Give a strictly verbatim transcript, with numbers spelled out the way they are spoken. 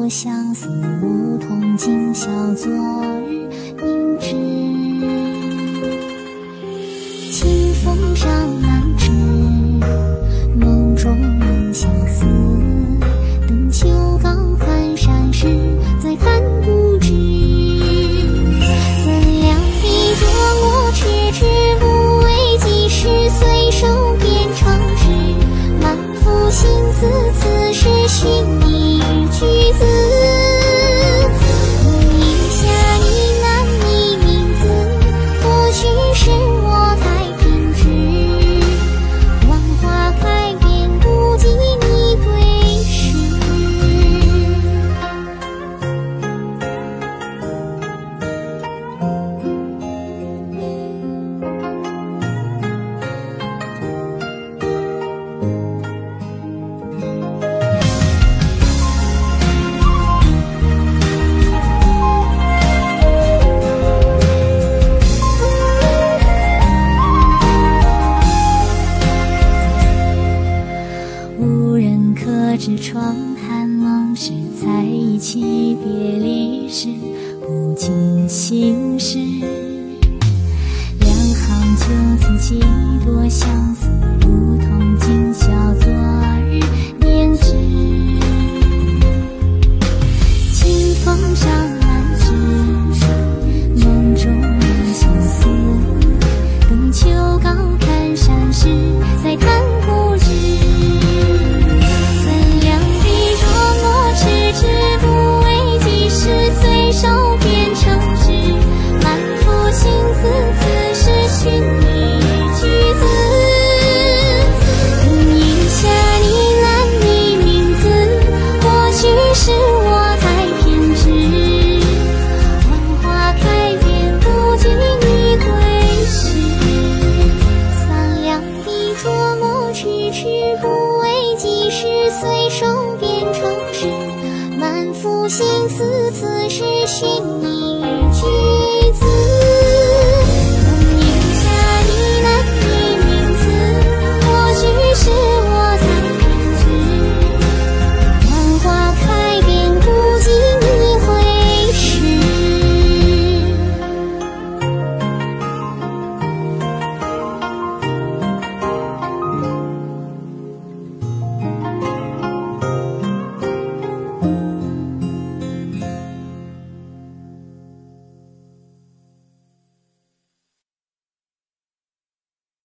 相思，梧桐今宵昨日凝脂。清风上南枝，梦中梦相思。等秋高看山时，再看不知。三两笔着墨，迟迟不为几时，随手便成诗。满腹心思，此时寻你句子。饮下呢喃你名字，或许是我太偏执。万花开遍不及你对视。无人可知窗寒梦时，在一起别离时，不禁心事。两行旧字几多相思，如同今宵昨日编织。清风上南枝，梦中梦相思。等秋高看山时，再看不知。迟不为几时，随手便成诗。满腹心思，此时寻你句子。饮下呢喃你名字，或许是我太偏执。万花开遍不及你对视。三两笔着墨，迟迟不为几时，随手便成诗。满腹心思，此时寻你